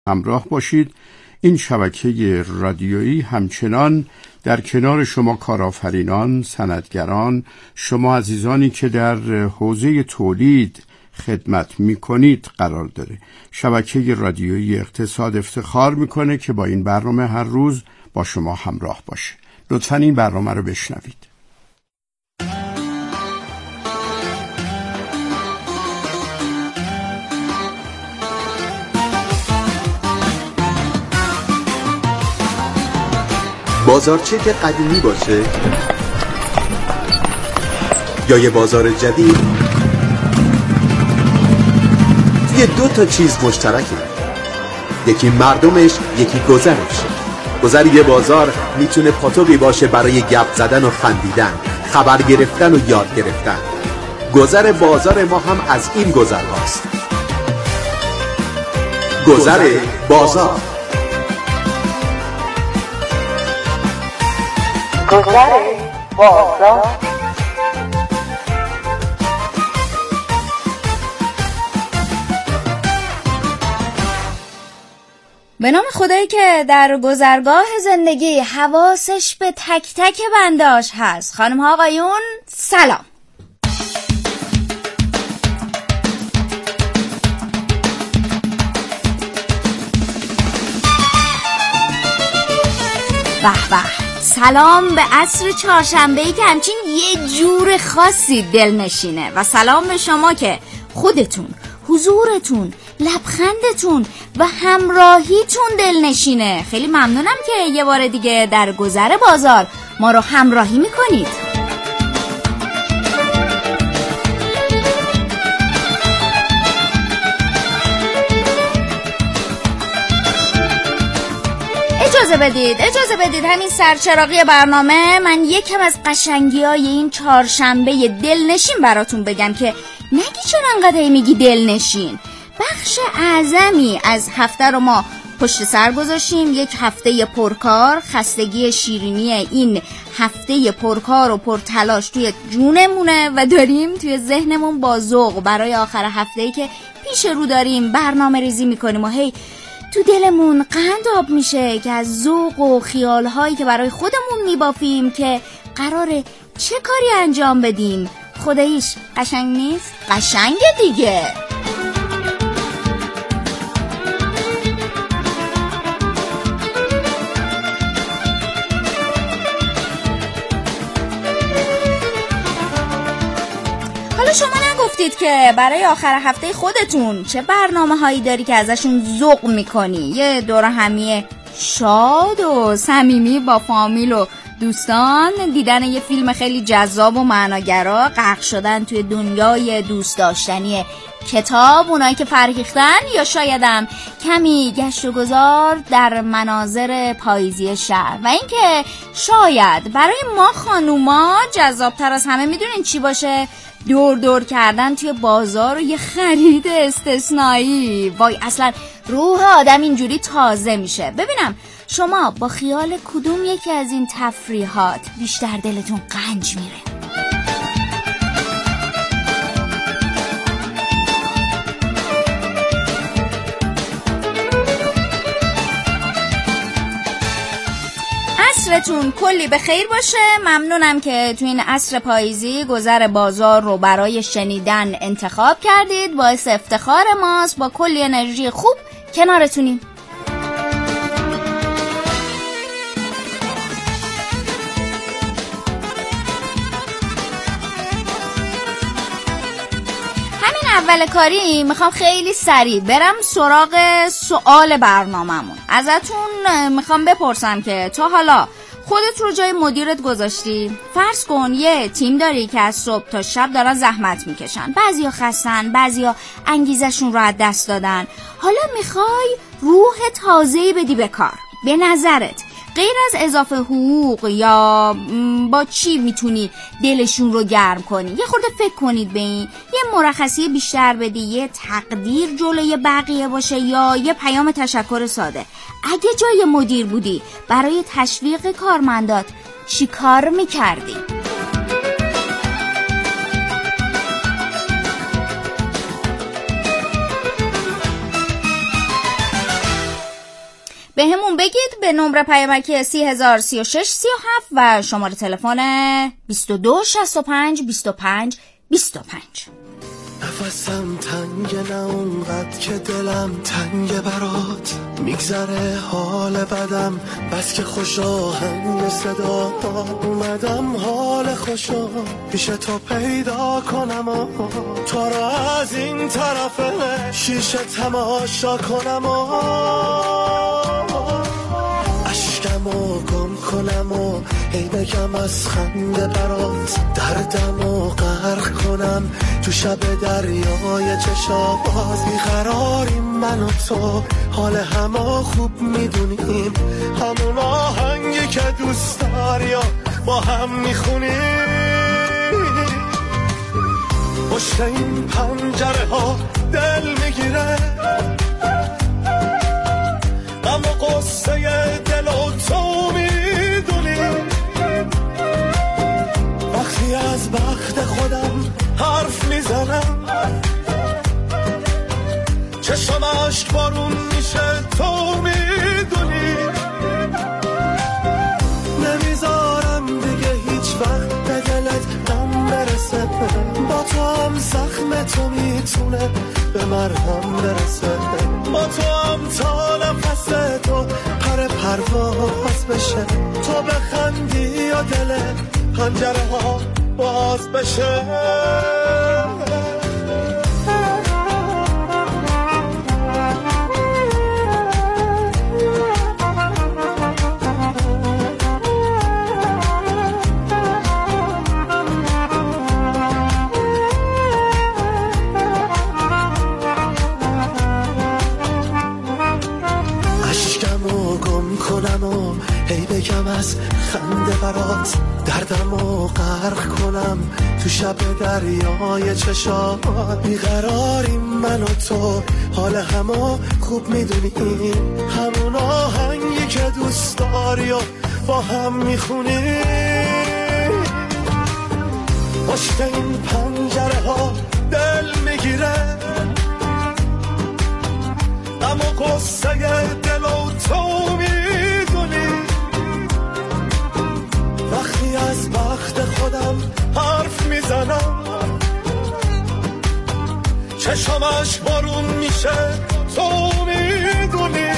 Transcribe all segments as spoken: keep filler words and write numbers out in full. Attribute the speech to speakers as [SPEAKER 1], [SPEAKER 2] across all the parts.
[SPEAKER 1] همراه باشید. این شبکه رادیویی همچنان در کنار شما کارآفرینان، صنعتگران، شما عزیزانی که در حوزه تولید خدمت میکنید قرار داره. شبکه رادیویی اقتصاد افتخار میکنه که با این برنامه هر روز با شما همراه باشه. لطفاً این برنامه رو بشنوید.
[SPEAKER 2] بازارچه که قدیمی باشه یا یه بازار جدید، یه دو تا چیز مشترکه، یکی مردمش، یکی گذرش. گذر یه بازار میتونه پاتوقی باشه برای گپ زدن و خندیدن، خبر گرفتن و یاد گرفتن. گذر بازار ما هم از این گذر هاست. گذر بازار.
[SPEAKER 3] گذر بازار.
[SPEAKER 4] به نام خدایی که در گذرگاه زندگی حواسش به تک تک بنداش هست. خانم ها آقایون سلام. به به، سلام به عصر چهارشنبه‌ای که همچین یه جور خاصی دلنشینه و سلام به شما که خودتون، حضورتون، لبخندتون و همراهیتون دلنشینه. خیلی ممنونم که یه بار دیگه در گذر بازار ما رو همراهی میکنید. اجازه بدید اجازه بدید همین سرچراغی برنامه من یکم از قشنگی‌های این چهارشنبه دلنشین براتون بگم که نگی چرا انقدر میگی دلنشین. بخش اعظمی از هفته رو ما پشت سر گذاشتیم، یک هفته پرکار. خستگی شیرینی این هفته پرکار و پرتلاش توی جونمونه و داریم توی ذهنمون با ذوق برای آخر هفته‌ای که پیش رو داریم برنامه ریزی میکنیم و هی تو دلمون قند آب میشه که از ذوق و خیالهایی که برای خودمون میبافیم که قراره چه کاری انجام بدیم. خداییش قشنگ نیست؟ قشنگه دیگه. حالا شما نگفتید که برای آخر هفته خودتون چه برنامه هایی داری که ازشون ذوق میکنی؟ یه دور همی شاد و صمیمی با فامیل و دوستان، دیدن یه فیلم خیلی جذاب و معناگرا، غرق شدن توی دنیای دوست داشتنی کتاب، اونایی که فرهیختن، یا شایدم کمی گشت و گذار در مناظر پاییزی شهر. و اینکه شاید برای ما خانوما جذابتر از همه میدونین چی باشه؟ دور دور کردن توی بازار و یه خرید استثنایی. وای اصلا روح آدم اینجوری تازه میشه. ببینم شما با خیال کدوم یکی از این تفریحات بیشتر دلتون قنج میره؟ عصرتون کلی به خیر باشه. ممنونم که تو این عصر پاییزی گذر بازار رو برای شنیدن انتخاب کردید. باعث افتخار ماست. با کلی انرژی خوب کنارتونیم. اول کاری میخوام خیلی سریع برم سراغ سوال برنامه‌مون. ازتون میخوام بپرسم که تا حالا خودت رو جای مدیرت گذاشتی؟ فرض کن یه تیم داری که از صبح تا شب دارن زحمت میکشن، بعضیا خستن، بعضیا انگیزشون رو از دست دادن. حالا میخوای روح تازه‌ای بدی به کار. به نظرت غیر از اضافه حقوق یا با چی میتونی دلشون رو گرم کنی؟ یه خورده فکر کنید به این. یه مرخصی بیشتر بدی، یه تقدیر جلوی بقیه باشه، یا یه پیام تشکر ساده. اگه جای مدیر بودی برای تشویق کارمندات چی کار میکردی؟ به همون بگید به نمره پیامکی سی هزار سی و شش سی و هفت و شماره تلفن بیست و دو شصت و پنج بیست و پنج بیست و پنج.
[SPEAKER 5] نفسم تنگ، نه اونقدر که دلم تنگ برات، میگذره حال بدم بس که خوش آهنگ صدا اومدم حال خوشو پیش تو پیدا کنم و تو را از این طرف شیشه تماشا کنم و اشکمو گم کنم و ای بگم از خنده برات، دردمو غرق کنم تو شب دریای چشات. بیقراریم من و تو، حال همه خوب میدونیم، همون آهنگی که دوست داری و با هم میخونیم. پشت این پنجره ها دل میگیره، غم و قصه دل و تو میدونی. وقتی از بخت خودم حرف میزنم، چشم عشق بارون میشه تو میدونی. نمیذارم دیگه هیچ وقت به دلت غم برسه، با تو هم زخم تو میتونه به مرهم برسه. با تو هم تا نفس تو پر پرواز بشه، تو بخندی و دل پنجره ها باز بشه. ای بگم از خنده برات، دردمو غرق کنم تو شب دریای چشات. بیقراریم من و تو، حال همه خوب میدونی، همون آهنگی که دوست داری و با هم میخونی. پشت این پنجره ها دل میگیره، اما قصه دل و تو میدونی. وقتی از بخت خودم حرف میزنم، چشمش بارون میشه تو میدونی.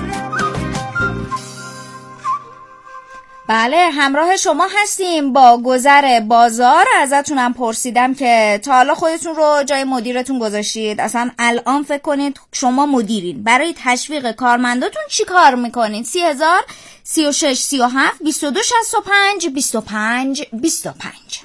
[SPEAKER 4] بله، همراه شما هستیم با گذر بازار. ازتونم پرسیدم که تا حالا خودتون رو جای مدیرتون گذاشتید؟ اصلا الان فکر کنید شما مدیرین، برای تشویق کارمنداتون چی کار میکنید؟ سی هزار سی و شش سی و هفت بیست و دو شصت و پنج بیست و پنج بیست و پنج.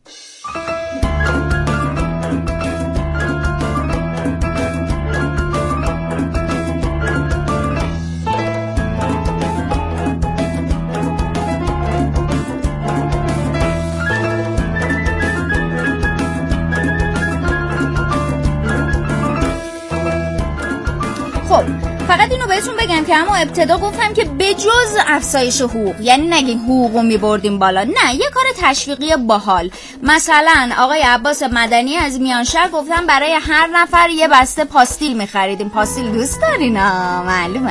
[SPEAKER 4] فقط اینو بهتون بگم که اما ابتدا گفتم که بجز افزایش حقوق، یعنی نگین حقوقو میبردیم بالا، نه، یه کار تشویقی باحال. مثلا آقای عباس مدنی از میانشهر گفتن برای هر نفر یه بسته پاستیل میخریدیم. پاستیل دوست دارین؟ آه معلومه.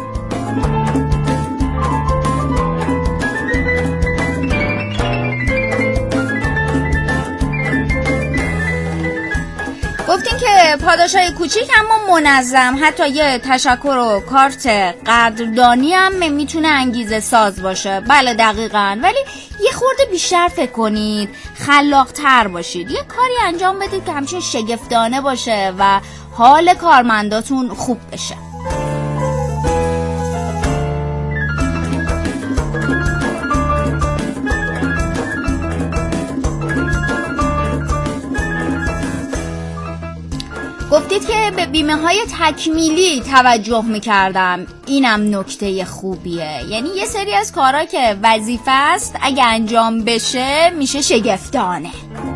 [SPEAKER 4] گفتین که پاداشای کوچیک اما منظم، حتی یه تشکر و کارت قدردانی هم میتونه انگیزه ساز باشه. بله دقیقاً، ولی یه خورده بیشتر فکر کنید، خلاق‌تر باشید، یه کاری انجام بدید که همچین شگفتانه باشه و حال کارمنداتون خوب بشه. گفتید که به بیمه های تکمیلی توجه میکردم، اینم نکته خوبیه. یعنی یه سری از کارا که وظیفه است اگه انجام بشه میشه شگفتانه.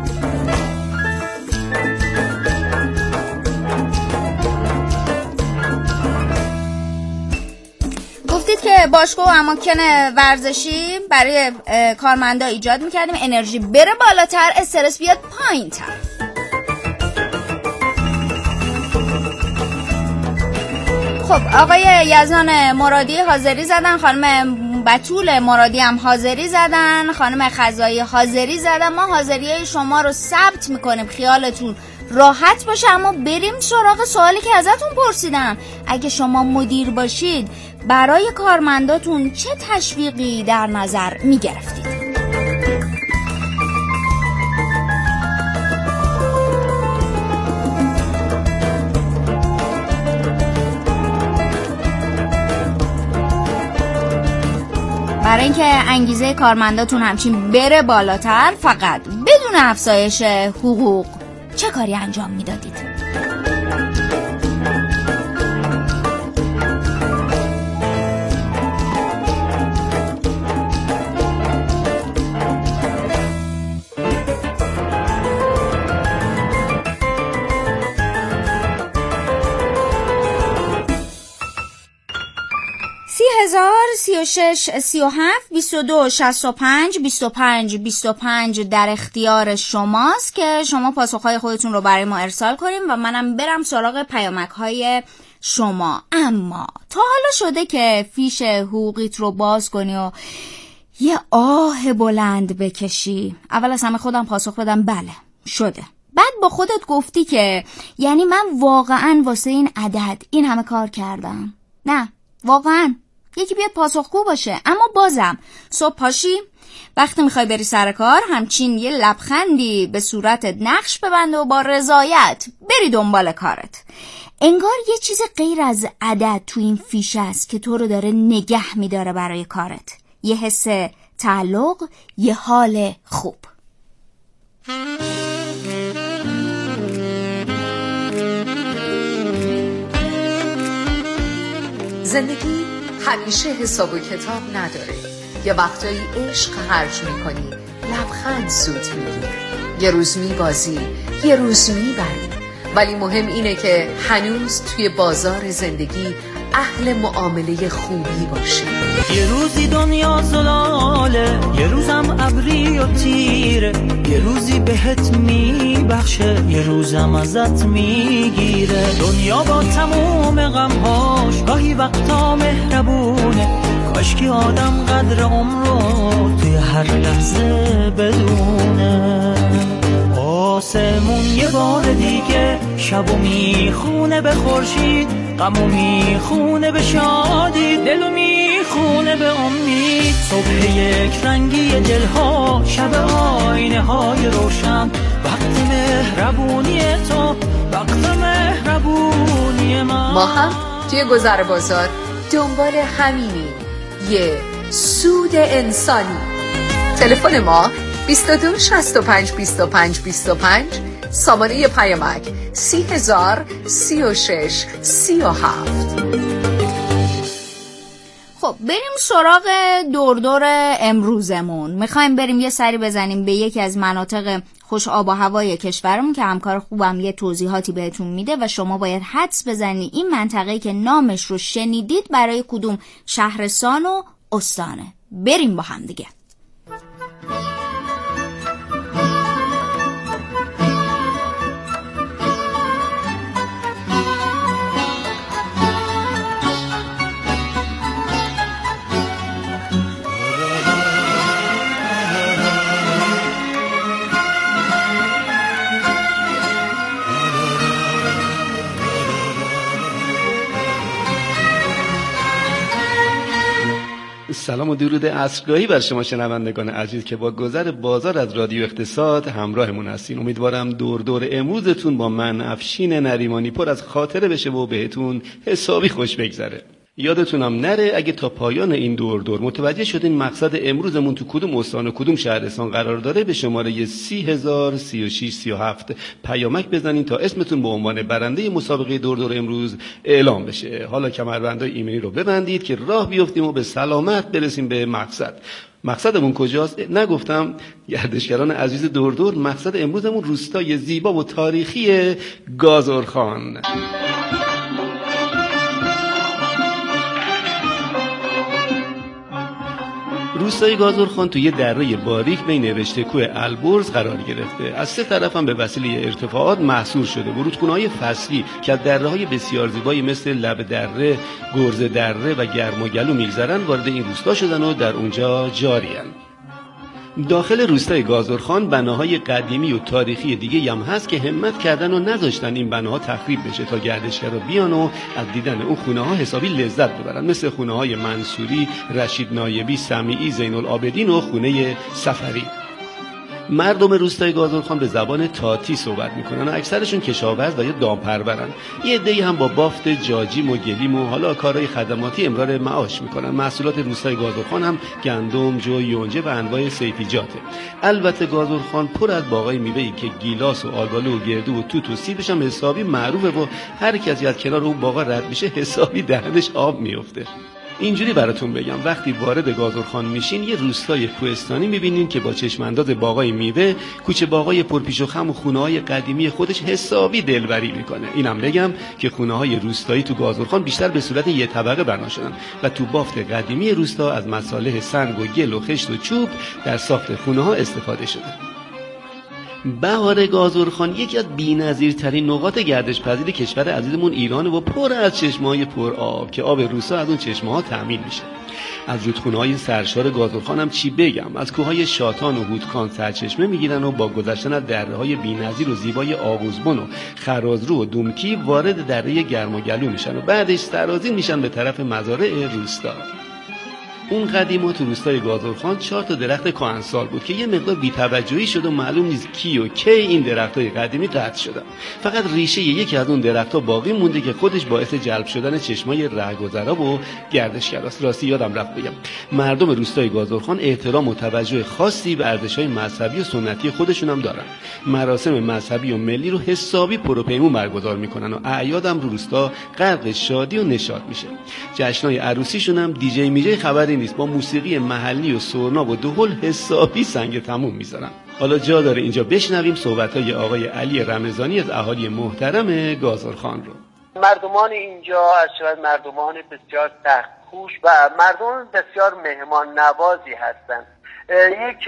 [SPEAKER 4] گفتید که باشگاه و اماکن ورزشی برای کارمندا ایجاد میکردیم انرژی بره بالاتر، استرس بیاد پایین تر. خب آقای یزدان مرادی حاضری زدن، خانم بتول مرادی هم حاضری زدن، خانم خزایی حاضری زدن. ما حاضریه شما رو ثبت میکنیم، خیالتون راحت باشه. اما بریم سراغ سوالی که ازتون پرسیدم. اگه شما مدیر باشید برای کارمنداتون چه تشویقی در نظر میگرفتید؟ برای اینکه انگیزه کارمنداتون همچین بره بالاتر، فقط بدون افزایش حقوق چه کاری انجام میدادید؟ سی هزار سی و شش سی و هفت بیست و دو شصت و پنج بیست و پنج بیست و پنج در اختیار شماست که شما پاسخهای خودتون رو برای ما ارسال کنیم و منم برم سراغ پیامک های شما. اما تا حالا شده که فیش حقوقیت رو باز کنی و یه آه بلند بکشی؟ اول از همه خودم پاسخ بدم بله شده. بعد با خودت گفتی که یعنی من واقعا واسه این عدد این همه کار کردم؟ نه واقعا یکی بیاد پاسخگو باشه. اما بازم صبح پاشی وقتی میخوای بری سر کار همچین یه لبخندی به صورتت نقش ببنده و با رضایت بری دنبال کارت. انگار یه چیز غیر از عدد تو این فیش است که تو رو داره نگه میداره برای کارت. یه حس تعلق، یه حال خوب.
[SPEAKER 6] زندگی همیشه حساب و کتاب نداره. یه وقتایی عشق خرج میکنی، لبخند سود میگیری، یه روز میبازی، یه روز میبری، ولی مهم اینه که هنوز توی بازار زندگی اهل معامله خوبی باشی.
[SPEAKER 7] یه روزی دنیا زلاله، یه روزم ابری و تیره، یه روزی بهت میبخشه، یه روزم ازت میگیره. دنیا با تموم غمهاش گاهی وقتا مهربونه، کاش که آدم قدر عمر رو توی هر لحظه بدونه. آسمون یه بار دیگه شبو میخونه به خورشید، غمو میخونه به شادی، دلو میخونه به امید. صبح یک رنگی دلها، شب آینه های روشن، وقت مهربونی تو، وقت مهربونی من.
[SPEAKER 6] ما هم توی گذر بازار دنبال همینی، یه سود انسانی. تلفن ما بیست و دو شصت و پنج بیست و پنج بیست و پنج، سامانه پیامک سی هزار سی و شش سی و هفت.
[SPEAKER 4] خب بریم سراغ دور دور امروزمون. میخوایم بریم یه سری بزنیم به یکی از مناطق خوش آب و هوای کشورمون که همکار خوبم یه توضیحاتی بهتون میده و شما باید حدس بزنی این منطقه‌ای که نامش رو شنیدید برای کدوم شهرستان و استانه. بریم با هم دیگه.
[SPEAKER 8] سلام و درود عصرگاهی بر شما شنوندگان عزیز که با گذر بازار از رادیو اقتصاد همراهمون هستین. امیدوارم دور دور امروزتون با من افشین نریمانی پر از خاطره بشه و بهتون حسابی خوش بگذره. یادتونم نره اگه تا پایان این دور دور متوجه شدین مقصد امروزمون تو کدوم استان و کدوم شهرستان قرار داره، به شماره سی هزار سی و شش سی و هفت پیامک بزنین تا اسمتون به عنوان برنده مسابقه دور دور امروز اعلام بشه. حالا کمربندای ایمنی رو ببندید که راه بیفتیم و به سلامت برسیم به مقصد. مقصدمون کجاست؟ نگفتم گردشگران عزیز دور دور، مقصد امروزمون روستای زیبا و تاریخی گازرخان. روستای گازرخان توی یه دره باریک بین رشته کوه البرز قرار گرفته. از سه طرف هم به وسیله ارتفاعات محصور شده. ورودخونه‌های فصلی که از دره‌های بسیار زیبایی مثل لب دره، گرز دره و گرم و گلو می‌گذرن وارد این روستا شدن و در اونجا جاری‌اند. داخل روستای گازرخان بناهای قدیمی و تاریخی دیگه هم هست که همت کردن و نذاشتن این بناها تخریب بشه تا گردشگرا بیان و از دیدن اون خونه ها حسابی لذت ببرن، مثل خونه های منصوری، رشید نایبی، سمیعی، زین العابدین و خونه سفری. مردم روستای گازرخان به زبان تاتی صحبت میکنن و اکثرشون کشاورز و یا دامپرورن. یه عده‌ای هم با بافت جاجیم و گلیم و حالا کارهای خدماتی امرار معاش میکنن. محصولات روستای گازرخان هم گندم، جو، یونجه و انواع سیفیجاته. البته گازرخان پر از باغای میوه‌ای که گیلاس و آلبالو و گردو و توت و سیبش هم حسابی معروفه و هر کسی از کنار اون باغا رد میشه حسابی دهنش آب میفته. اینجوری براتون بگم، وقتی وارد گازرخان میشین یه روستای کوهستانی میبینین که با چشمانداز باغای میوه، کوچه باغای پرپیش و خم و خونه‌های قدیمی خودش حسابی دلبری میکنه. اینم بگم که خونه‌های روستایی تو گازرخان بیشتر به صورت یه طبقه بنا شدن و تو بافت قدیمی روستا از مصالح سنگ و گل و خشت و چوب در ساخت خونه‌ها استفاده شده. بهار گازرخان یکی از بی‌نظیرترین نقاط گردش پذیر کشور عزیزمون ایرانه و پر از چشمه‌های پر آب که آب روستا از اون چشمه‌ها تامین میشه. از رودخونه‌های سرشار گازرخان هم چی بگم، از کوههای شاتان و هودکان سرچشمه میگیرن و با گذشتن از دره‌های بی‌نظیر و زیبای آغوزبن و خرازرو و دومکی وارد دره گرم و گلو میشن و بعدش سرازیر میشن به طرف مزارع روستا. اون قدیما تو روستای گازرخان چهار تا درخت کهنسال بود که یه مقدار بی‌توجهی شد و معلوم نیست کی و کی این درختای قدیمی قطع شدن. فقط ریشه یکی از اون درخت‌ها باقی مونده که خودش باعث جلب شدن چشمای رهگذرا و گردشگراست. راستی یادم رفت بگم، مردم روستای گازرخان احترام و توجه خاصی به ارزش‌های مذهبی و سنتی خودشون هم دارن. مراسم مذهبی و ملی رو حسابی پروپیمون برگزار میکنن و اعیادم رو روستا غرق شادی و نشاط میشه. جشنای عروسیشون هم دیجی میجی خبری نیست، با موسیقی محلی و سرنا و دهل حسابی سنگ تموم میذارن. حالا جا داره اینجا بشنویم صحبت‌های آقای علی رمضانی از اهالی محترم گازرخان رو.
[SPEAKER 9] مردمان اینجا از شاید مردمان بسیار سخت‌کوش و مردمان بسیار مهمان نوازی هستند. یک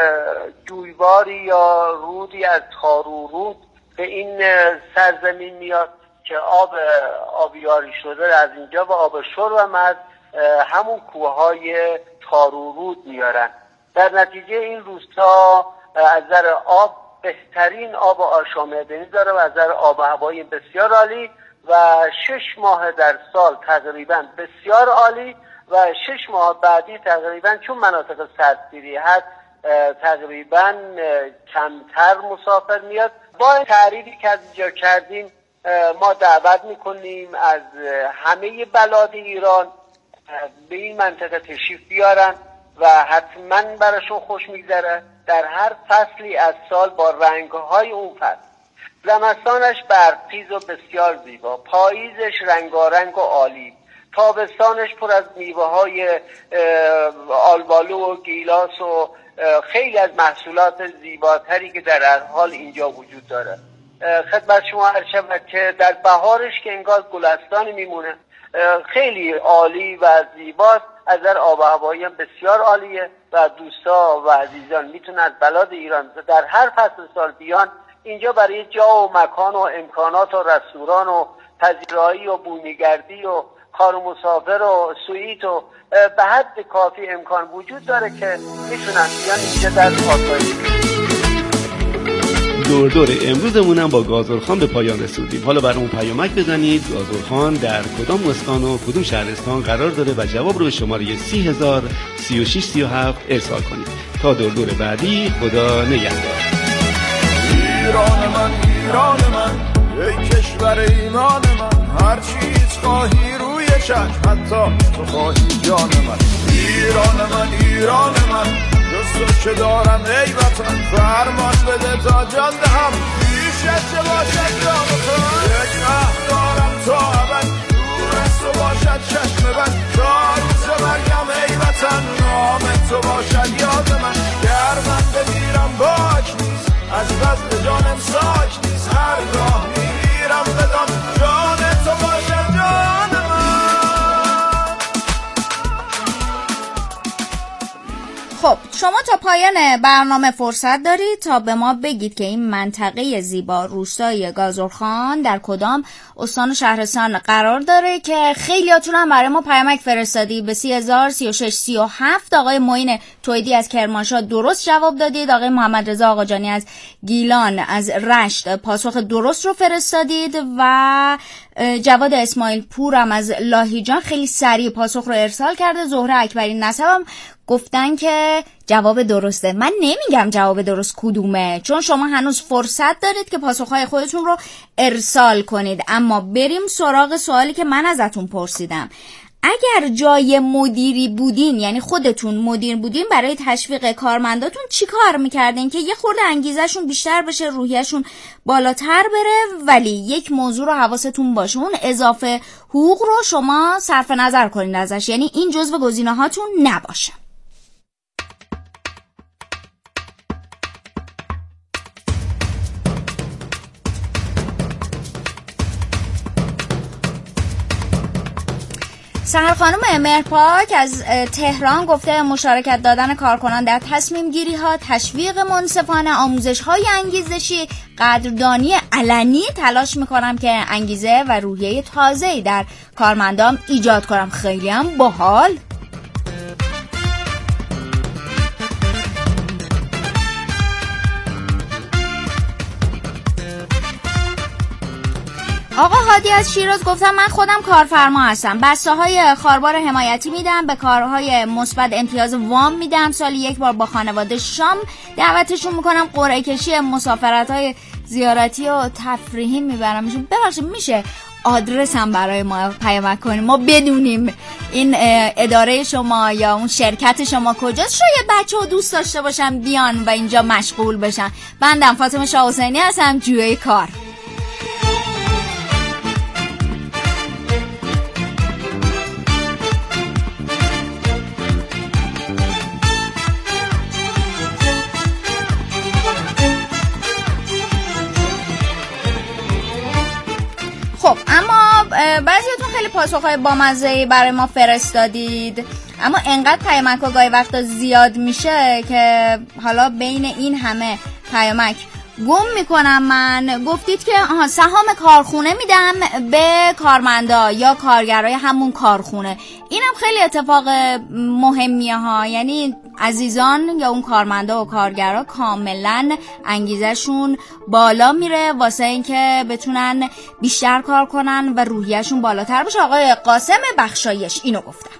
[SPEAKER 9] جویباری یا رودی از تارو به این سرزمین میاد که آب آبیاری شده از اینجا و آب شرب هم از همون کوههای تارورود میارن. در نتیجه این روستا از نظر آب بهترین آب آشامیدنی داره و از نظر آب و هوایی بسیار عالی و شش ماه در سال تقریبا بسیار عالی و شش ماه بعدی تقریبا چون مناطق سردسیری هست تقریبا کمتر مسافر میاد. با تعریفی که از اینجا کردیم ما دعوت میکنیم از همه بلاد ایران به این منطقه تشریف بیارن و حتما براشون خوش میگذره. در هر فصلی از سال با رنگهای اون فصل، زمستانش برقیز و بسیار زیبا، پاییزش رنگارنگ و عالی، تابستانش پر از میوه های آلبالو و گیلاس و خیلی از محصولات زیباتری که در هر حال اینجا وجود داره. خدمت شما عرض شود که در بهارش که انگار گلستان میمونه، خیلی عالی و زیباست. از نظر آب و هوایی هم بسیار عالیه و دوستا و عزیزان میتونن از بلاد ایران در هر فصل سال بیان اینجا برای جا و مکان و امکانات و رستوران و پذیرایی و بومیگردی و کار و مسافر و سویت و به حد کافی امکان وجود داره که میتونن بیان اینجا در آسایش.
[SPEAKER 8] دور دور امروزمون هم با گازرخان به پایان رسیدیم. حالا برامون پیامک بزنید گازرخان در کدام استان و کدوم شهرستان قرار داره و جواب رو به شماره سی هزار سی و شش سی و هفت ارسال کنید. تا دور دور بعدی، خدا نگهدار.
[SPEAKER 10] ایران من، ایران من، ای کشور ایمان من، هر چیز خواهی روی چشم، حتی تو خواهی جان من. ایران من، ایران من، دوست که دارم ای وطن، فرمان بده تا جان دهم، پیشت چه باشد جان تو. یک عهد دارم تا ابد، دور از تو باشد چشم بد، تا روز مرگم ای وطن، نام تو باشد یاد من. گر من بمیرم باک نیست، از بزم جانم ساک نیست، هر راه میمیرم بدان جان تو باشد جان من.
[SPEAKER 4] خب شما تا پایان برنامه فرصت دارید تا به ما بگید که این منطقه زیبا روستای گازرخان در کدام استان و شهرستان قرار داره که خیلیاتون هم برای ما پیامک فرستادی به سی هزار سی و شش سی و هفت. آقای معین تویدی از کرمانشاه درست جواب دادید. آقای محمد رضا آقاجانی از گیلان از رشت پاسخ درست رو فرستادید و جواد اسماعیل پورم از لاهیجان خیلی سریع پاسخ رو ارسال کرده. زهره اکبری نسبم گفتن که جواب درسته. من نمیگم جواب درست کدومه چون شما هنوز فرصت دارید که پاسخهای خودتون رو ارسال کنید. اما بریم سراغ سوالی که من ازتون پرسیدم. اگر جای مدیری بودین، یعنی خودتون مدیر بودین، برای تشویق کارمنداتون چی کار میکردین که یه خورده انگیزشون بیشتر بشه، روحیه‌شون بالاتر بره، ولی یک موضوع رو حواستون باشه، اون اضافه حقوق رو شما صرف نظر کنید ازش، یعنی این جزو گزینه‌هاتون نباشه. سحر خانم مهرپاک از تهران گفته مشارکت دادن کارکنان در تصمیم گیری ها، تشویق منصفانه، آموزش های انگیزشی، قدردانی علنی، تلاش میکنم که انگیزه و روحیه تازه‌ای در کارمندام ایجاد کنم. خیلی هم باحال. آقا هادی از شیراز گفتم من خودم کارفرما هستم، بسته های خاربار حمایتی میدم، به کارهای مثبت امتیاز وام میدم، سالی یک بار با خانواده شام دعوتشون میکنم، قرعه کشی مسافرت های زیارتی و تفریحی میبرمشون. ببخشید میشه آدرس هم برای ما پیامک کنیم ما بدونیم این اداره شما یا اون شرکت شما کجاست؟ شاید بچه ها دوست داشته باشن بیان و اینجا مشغول بشن. بندم فاطمه شاه حسینی هستم، جوی کار. خب اما بعضیاتون خیلی پاسخهای بامزه‌ای برای ما فرستادید، اما انقدر پیامک ها گاهی وقتا زیاد میشه که حالا بین این همه پیامک گم میکنم من. گفتید که آها سهام کارخونه میدم به کارمندا یا کارگرای همون کارخونه. اینم خیلی اتفاق مهمیه ها، یعنی عزیزان یا اون کارمندا و کارگرا کاملا انگیزشون بالا میره واسه اینکه بتونن بیشتر کار کنن و روحیه‌شون بالاتر بشه. آقای قاسم بخشایش اینو گفتن.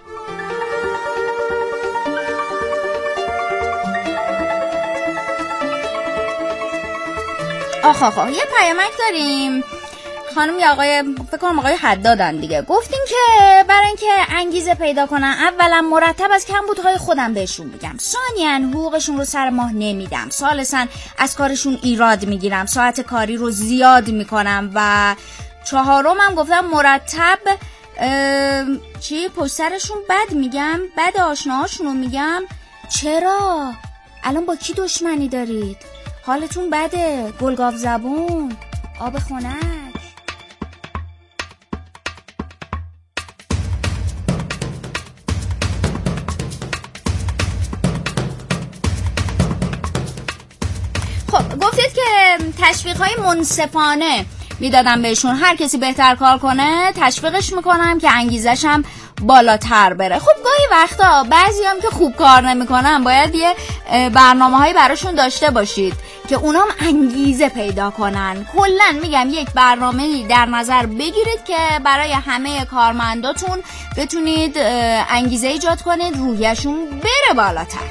[SPEAKER 4] آخ آخ آخ یه پیامک داریم خانم یا آقای، فکر کنم آقای حدادن دیگه. گفتیم که برای اینکه انگیزه پیدا کنن اولا مرتب از کمبودهای خودم بهشون میگم، ثانیاً حقوقشون رو سر ماه نمیدم، ثالثاً از کارشون ایراد میگیرم، ساعت کاری رو زیاد میکنم، و چهارمم گفتم مرتب چی پشت سرشون بد میگم، بد آشناهاشون رو میگم. چرا؟ الان با کی دشمنی دارید؟ حالتون بده، گلگاو زبون، آب خنک. خب گفتید که تشویق‌های منصفانه میدادم بهشون، هر کسی بهتر کار کنه تشویقش میکنم که انگیزش هم بالاتر بره. خب گاهی وقتا بعضی هم که خوب کار نمیکنن باید یه برنامه هایی براشون داشته باشید که اونام انگیزه پیدا کنن. کلن میگم یک برنامه در نظر بگیرید که برای همه کارمنداتون بتونید انگیزه ایجاد کنید، روحیه‌شون بره بالاتر.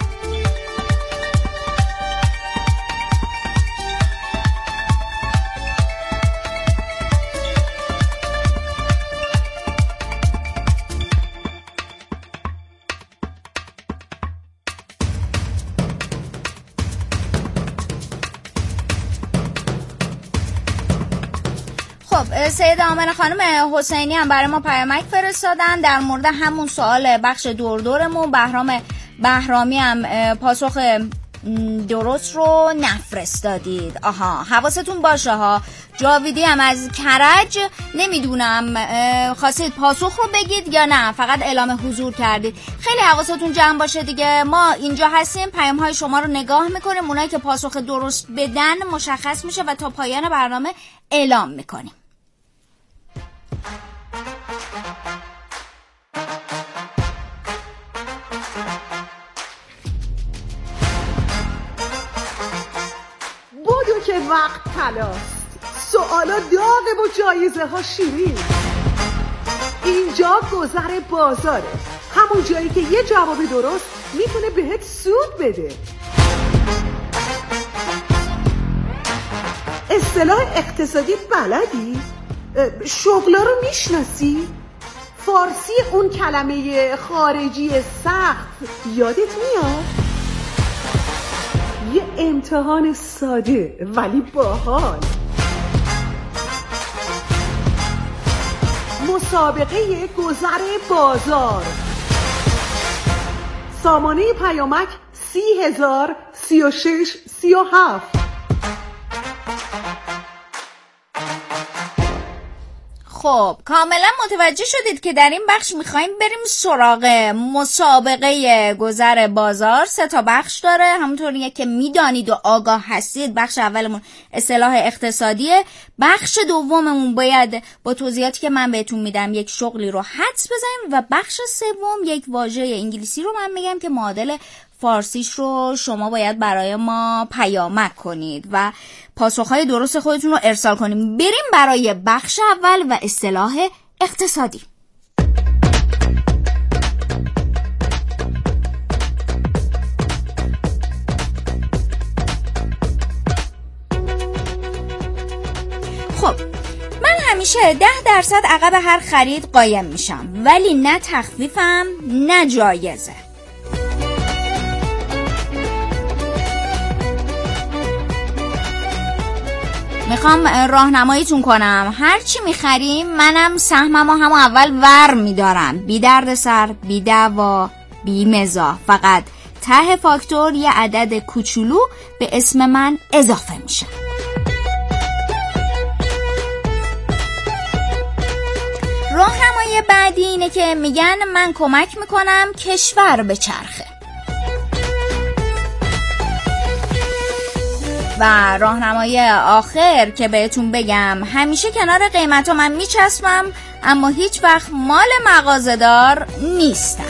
[SPEAKER 4] سید آمنه خانم حسینی هم برای ما پیامک فرستادن در مورد همون سوال بخش دور دورمون. بهرام بهرامی هم پاسخ درست رو نفرستادید. آها، حواستون باشه ها. جاویدی هم از کرج، نمیدونم خواستید پاسخ رو بگید یا نه فقط اعلام حضور کردید. خیلی حواستون جمع باشه دیگه. ما اینجا هستیم، پیام های شما رو نگاه میکنیم، اونایی که پاسخ درست بدن مشخص میشه و تا پایان برنامه اعلام میکنیم.
[SPEAKER 11] بودو که وقت تلاست، سوالا داغه و جایزه ها شیرین. اینجا گذر بازاره، همون جایی که یه جواب درست میتونه بهت سود بده. اصطلاح اقتصادی بلدی؟ شغلا رو میشناسی؟ فارسی اون کلمه خارجی سخت یادت میاد؟ یه امتحان ساده ولی باحال، مسابقه گذر بازار. سامانه پیامک سی هزار سی و شش سی و هفت.
[SPEAKER 4] خب کاملا متوجه شدید که در این بخش میخوایم بریم سراغ مسابقه گذر بازار. سه تا بخش داره، همونطوریه که میدانید و آگاه هستید. بخش اولمون اصطلاح اقتصادیه، بخش دوممون باید با توضیحاتی که من بهتون میدم یک شغلی رو حدس بزنیم و بخش سوم یک واژه انگلیسی رو من میگم که معادل فارسیش رو شما باید برای ما پیامک کنید و پاسخهای درست خودتون رو ارسال کنیم. بریم برای بخش اول و اصطلاح اقتصادی. خب من همیشه ده درصد عقب هر خرید قایم میشم، ولی نه تخفیفم نه جایزه. میخوام راهنماییتون کنم. هر چی میخریم منم سهممو همو اول ور میدارم، بی درد سر، بی دعوا، بی مزاح. فقط ته فاکتور یه عدد کوچولو به اسم من اضافه میشه. راهنمایی بعدی اینه که میگن من کمک میکنم کشور به چرخه. و راهنمایی آخر که بهتون بگم، همیشه کنار قیمتا من میچسبم اما هیچ وقت مال مغازه‌دار نیستم.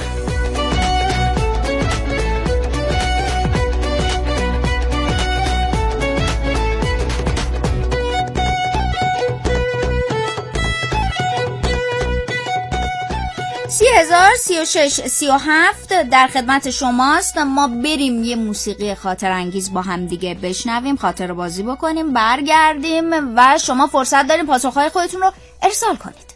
[SPEAKER 4] سی هزار سی و شش سی و هفت در خدمت شماست. ما بریم یه موسیقی خاطر انگیز با هم دیگه بشنویم، خاطر بازی بکنیم، برگردیم و شما فرصت داریم پاسخهای خودتون رو ارسال کنید.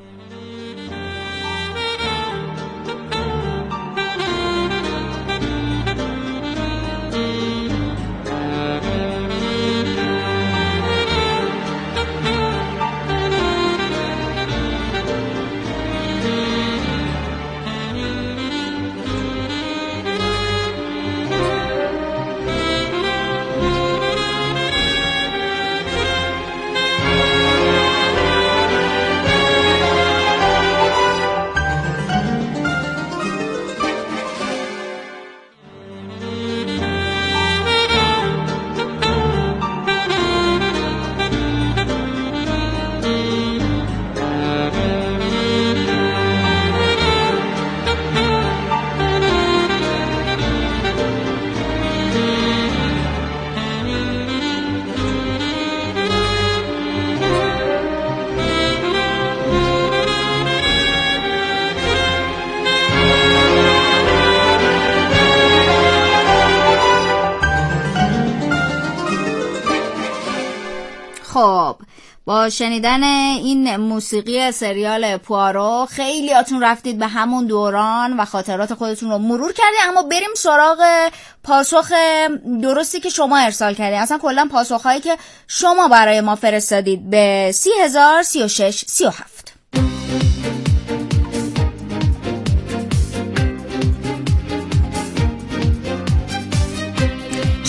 [SPEAKER 4] خب با شنیدن این موسیقی سریال پوارو خیلیاتون رفتید به همون دوران و خاطرات خودتون رو مرور کردید، اما بریم سراغ پاسخ درستی که شما ارسال کردید. اصلا کلا پاسخهایی که شما برای ما فرستادید به سی هزار سی و شش سی و هفت.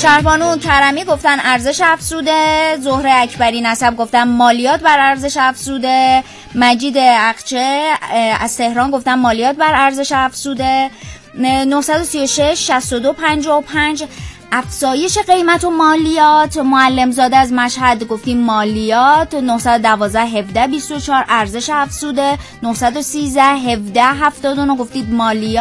[SPEAKER 4] شهربانو کرمی گفتن ارزش افزوده. زهره اکبری نسب گفتن مالیات بر ارزش افزوده. مجید اقچه از تهران گفتن مالیات بر ارزش افزوده. نه سه شش شصت و دو پنجاه و پنج افزایش قیمت و مالیات. معلم زاده از مشهد گفتیم مالیات. نه یک دو هفده بیست و چهار ارزش افزوده. نه یک سه هفده هفتاد و نه گفتید مالیات.